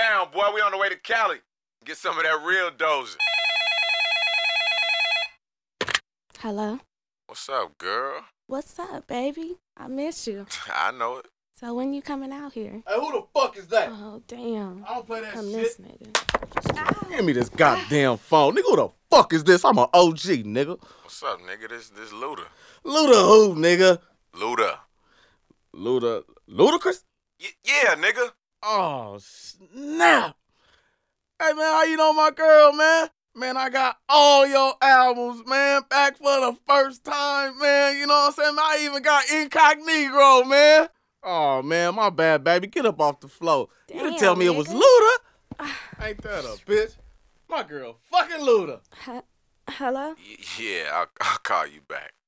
down, boy. We on the way to Cali. Get some of that real Doja. Hello? What's up, girl? What's up, baby? I miss you. I know it. So when you coming out here? Hey, who the fuck is that? Oh, damn. I don't play that Come shit. this nigga. Give me this goddamn phone. Nigga, who the fuck is this? I'm an OG, nigga. What's up, nigga? This Luda. Luda who, nigga? Ludacris? Yeah, nigga. Oh, snap. Hey, man, how you know my girl, man? Man, I got all your albums, man, back for the first time, man. You know what I'm saying? I even got Incognito, man. Oh, man, my bad, baby. Get up off the floor. Damn, You didn't tell me it was nigga. Luda. Ain't that a bitch? My girl fucking Luda. Hello? Yeah, I'll call you back.